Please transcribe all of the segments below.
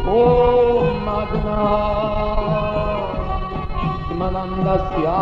Om Madhna Simanandasya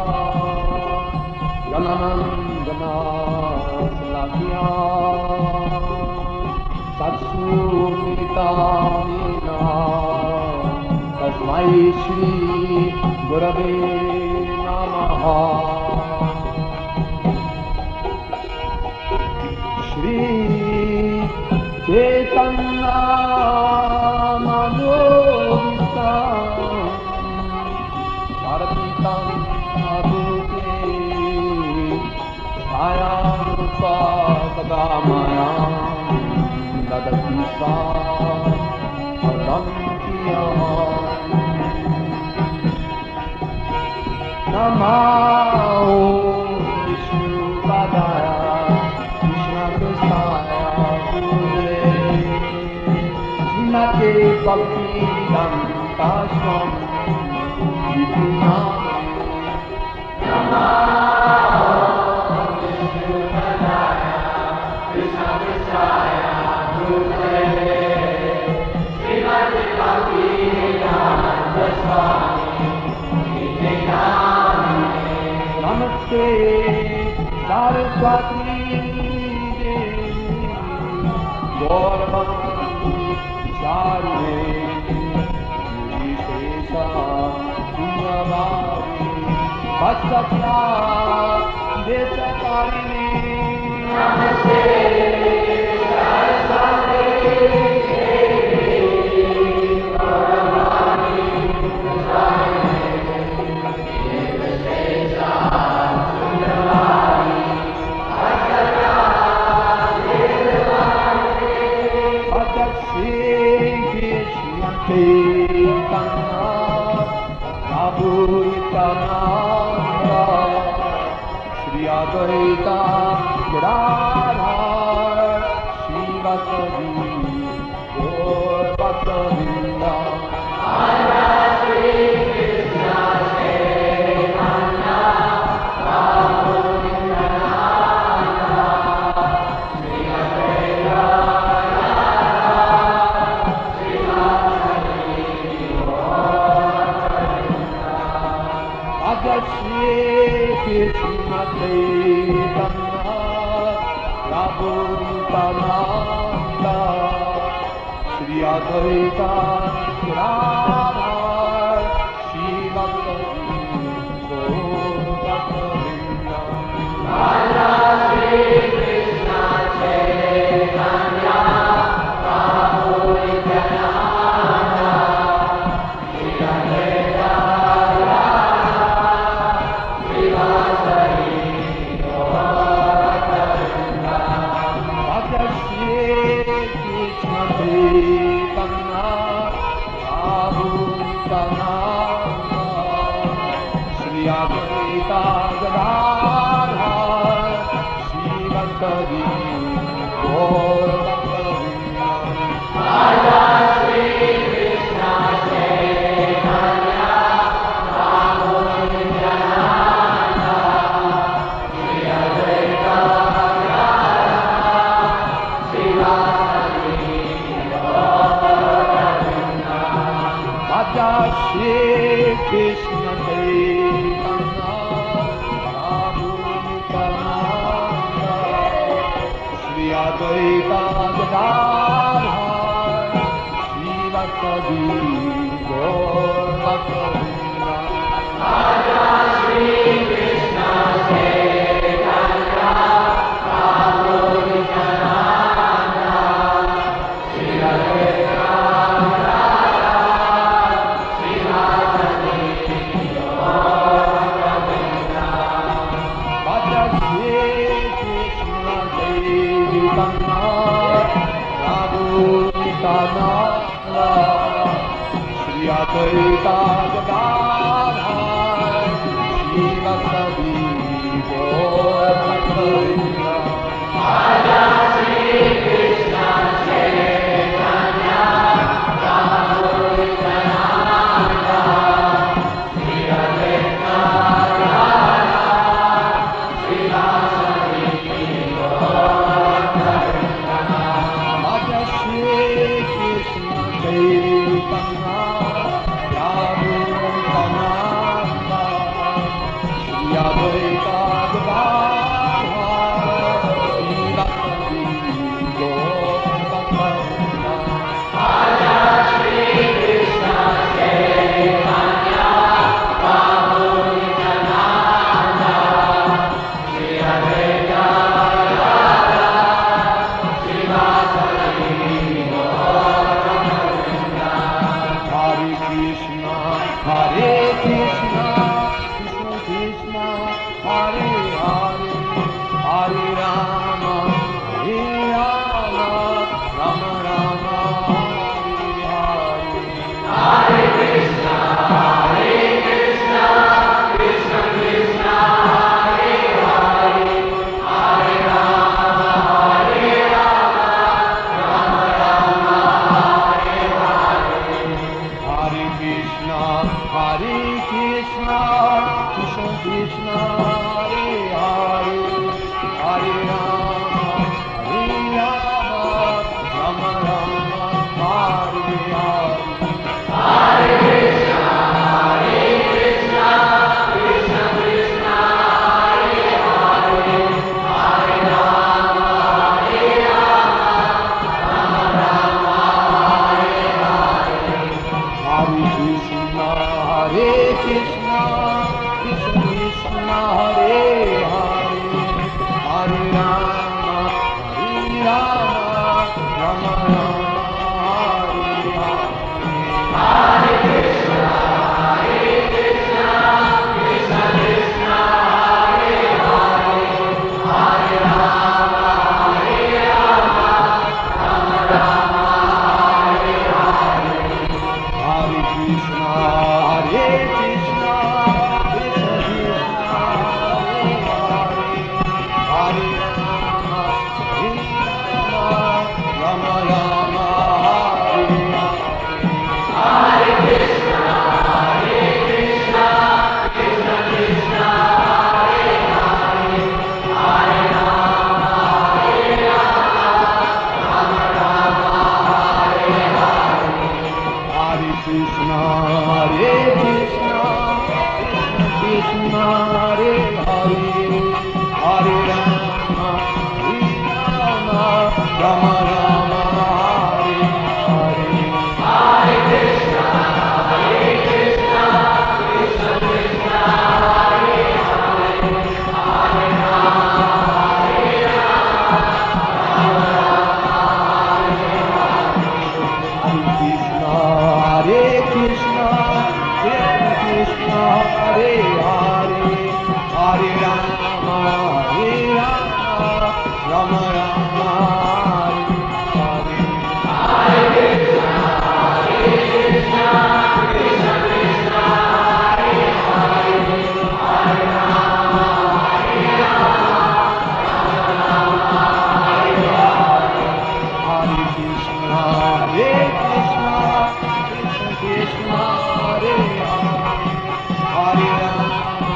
Ganamandana Salakya Satsu Militamina Tasmai Shri Gurave Namaha Shri Chaitanya Manobhita Sarvitam Adute Ayarupa Kadamaya Dadati Sa Adampiya Namaho Vishnu Padaya Krishna Kristaya Nate Bhakti Danta Swam Vidya Namaho Vishnu Padaya Krishna Kristaya Gurave Srimati Bhakti Danta Swami Vidya Namaste Saraswati Devi Gauravani Charine Vishesha Punyavadi Vatsatya Desakarine Namaste Saraswati Devi Gauravani Charine Vishesha Punyavadi Vatsatya Desakarine Chaitanya Prabhu Nityananda Shri Advaita Gadadhar Srivasadi Gaur Bhakta-vrinda Shri Krishna Chaitanya Prabhu Nityananda Shri Advaita Shri Krishna Chaitanya Prabhu Nityananda Shri Advaita Gadadhar Srivasadi Gaur Bhakta-vrinda Shri Krishna Chaitanya Prabhu Nityananda Shri Advaita Krishna Hare Hare, Hare Rama, Rama Rama, Hare Hare. Hare Krishna, Krishna Krishna, Hare Hare, Hare Rama, Rama Rama, Hare Krishna, Krishna Krishna, Hare Hare, Hare Rama, Rama Rama, Hare Hare. Hare Krishna, Hare Krishna, Krishna Krishna, Hare Hare, Hare Rama,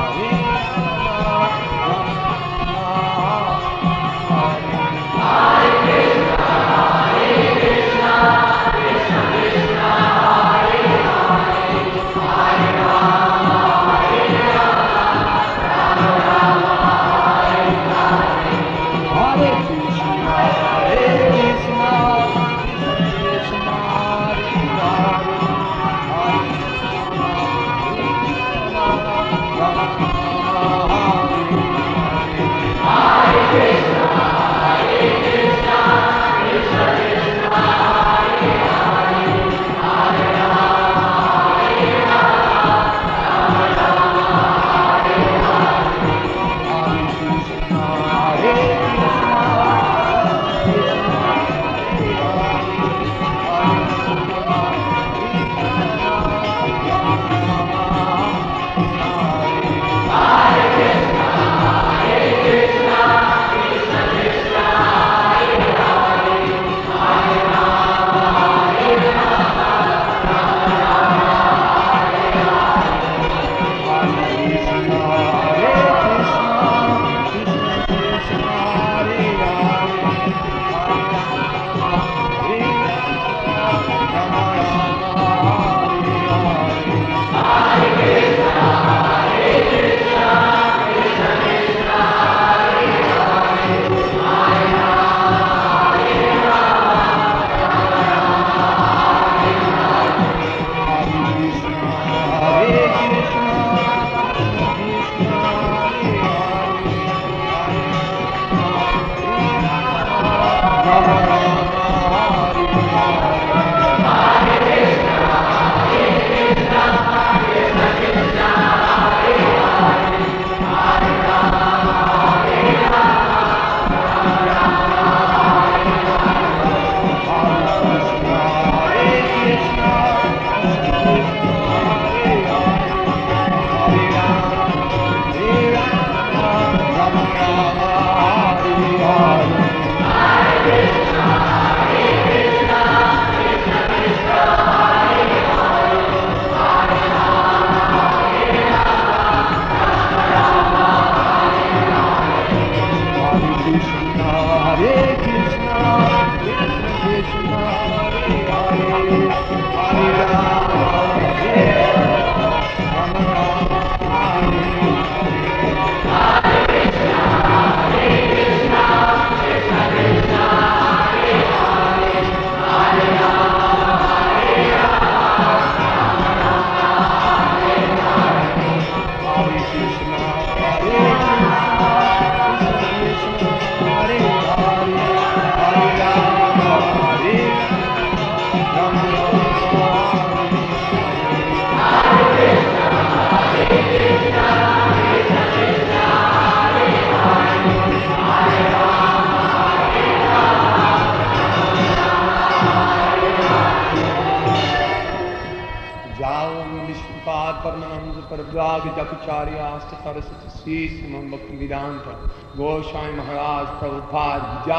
परद्राग जगचार्यास्त Saraswati शीश भक्ति वेदांत गोस्वामी महाराज प्रभुपाद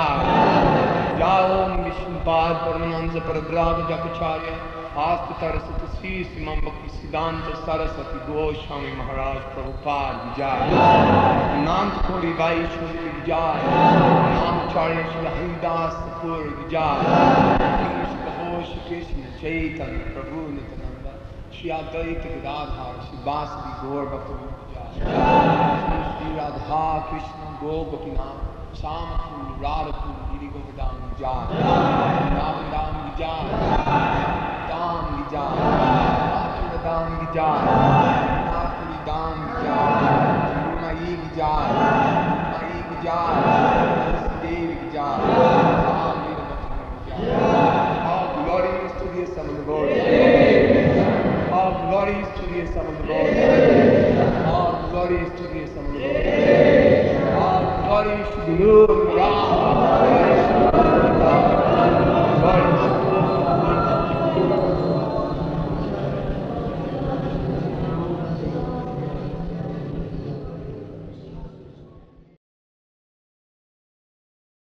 जय। जय ओम विष्णुपाद परमानंद परद्राग जगचार्य आस्त सरस्वती शीश भक्ति सिद्धांत सरस्वती गोस्वामी महाराज प्रभुपाद जय। नाथ कोरी by Shri जय। नामचार्य श्री हरिदास कपूर जय। कृष्ण चैतन्य प्रभु Nityanand Shri Advaita Gadadhar, Shri Vasadi Gaur Bhakta Shri Radha Krishna Gopinath, Samakul Radhakul Giri Govardhan Vijay, Ram Vijay, Dam Vijay, Mathura Dam Vijay, Mathuri Dam Vijay, Mai Vijay, Mai Vijay, Devi Vijay, Ram Vijay. All glories to the Son of the Lord. All glories to the Son of the Lord. All glories to the Son of the Lord. All glories to the Lord Ram.